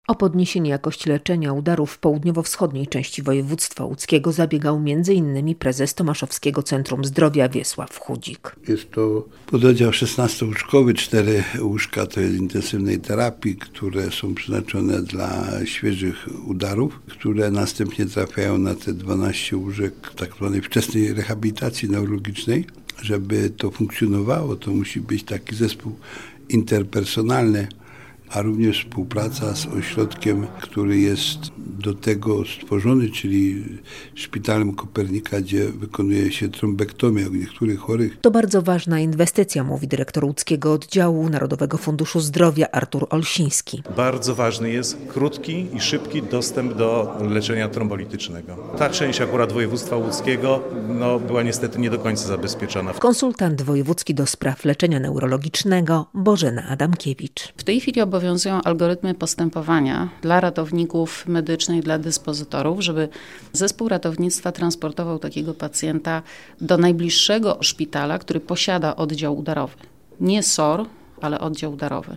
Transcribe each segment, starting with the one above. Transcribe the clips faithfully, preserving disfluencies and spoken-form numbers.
O podniesienie jakości leczenia udarów w południowo-wschodniej części województwa łódzkiego zabiegał między innymi prezes Tomaszowskiego Centrum Zdrowia Wiesław Chudzik. Jest to pododdział szesnastołóżkowy, cztery łóżka to jest intensywnej terapii, które są przeznaczone dla świeżych udarów, które następnie trafiają na te dwanaście łóżek tak zwanej wczesnej rehabilitacji neurologicznej. Żeby to funkcjonowało, to musi być taki zespół interpersonalny, a również współpraca z ośrodkiem, który jest do tego stworzony, czyli Szpitalem Kopernika, gdzie wykonuje się trombektomię u niektórych chorych. To bardzo ważna inwestycja, mówi dyrektor łódzkiego oddziału Narodowego Funduszu Zdrowia Artur Olsiński. Bardzo ważny jest krótki i szybki dostęp do leczenia trombolitycznego. Ta część akurat województwa łódzkiego no, była niestety nie do końca zabezpieczona. Konsultant wojewódzki do spraw leczenia neurologicznego Bożena Adamkiewicz. W tej chwili obowiązują algorytmy postępowania dla ratowników medycznych, dla dyspozytorów, żeby zespół ratownictwa transportował takiego pacjenta do najbliższego szpitala, który posiada oddział udarowy. Nie S O R, ale oddział udarowy.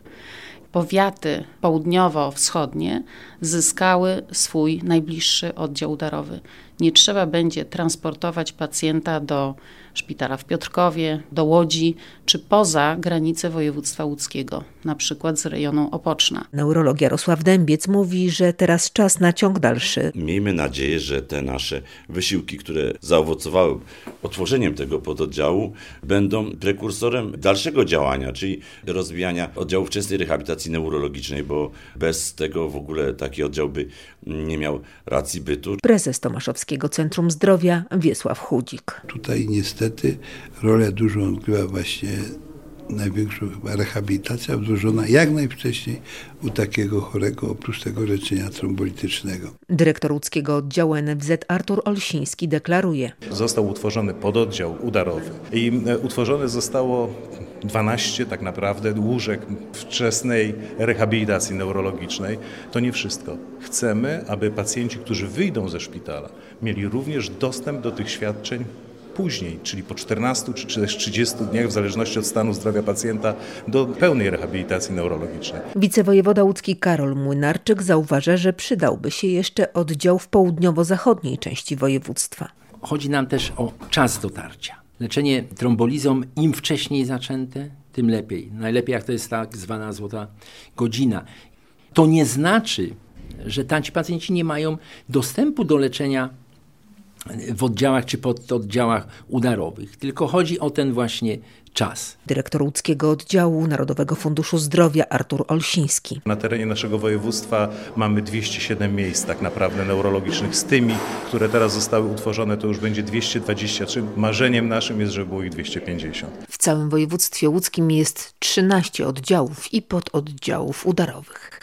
Powiaty południowo-wschodnie zyskały swój najbliższy oddział udarowy. Nie trzeba będzie transportować pacjenta do szpitala w Piotrkowie, do Łodzi, czy poza granice województwa łódzkiego, na przykład z rejonu Opoczna. Neurolog Jarosław Dębiec mówi, że teraz czas na ciąg dalszy. Miejmy nadzieję, że te nasze wysiłki, które zaowocowały otworzeniem tego pododdziału, będą prekursorem dalszego działania, czyli rozwijania oddziału wczesnej rehabilitacji neurologicznej, bo bez tego w ogóle taki oddział by nie miał racji bytu. Prezes Tomaszowskiego Centrum Zdrowia Wiesław Chudzik. Tutaj niestety rolę dużą odgrywa właśnie największą chyba rehabilitacja wdrożona jak najwcześniej u takiego chorego, oprócz tego leczenia trombolitycznego. Dyrektor łódzkiego oddziału N F Z Artur Olsiński deklaruje. Został utworzony pododdział udarowy i utworzone zostało dwanaście tak naprawdę łóżek wczesnej rehabilitacji neurologicznej. To nie wszystko. Chcemy, aby pacjenci, którzy wyjdą ze szpitala, mieli również dostęp do tych świadczeń później, czyli po czternastu czy też trzydziestu dniach, w zależności od stanu zdrowia pacjenta, do pełnej rehabilitacji neurologicznej. Wicewojewoda łódzki Karol Młynarczyk zauważa, że przydałby się jeszcze oddział w południowo-zachodniej części województwa. Chodzi nam też o czas dotarcia. Leczenie trombolizą im wcześniej zaczęte, tym lepiej. Najlepiej jak to jest tak zwana złota godzina. To nie znaczy, że ci pacjenci nie mają dostępu do leczenia w oddziałach czy pododdziałach udarowych, tylko chodzi o ten właśnie czas. Dyrektor łódzkiego oddziału Narodowego Funduszu Zdrowia Artur Olsiński. Na terenie naszego województwa mamy dwieście siedem miejsc tak naprawdę neurologicznych. Z tymi, które teraz zostały utworzone, to już będzie dwieście dwadzieścia trzy. Marzeniem naszym jest, żeby było ich dwieście pięćdziesiąt. W całym województwie łódzkim jest trzynaście oddziałów i pododdziałów udarowych.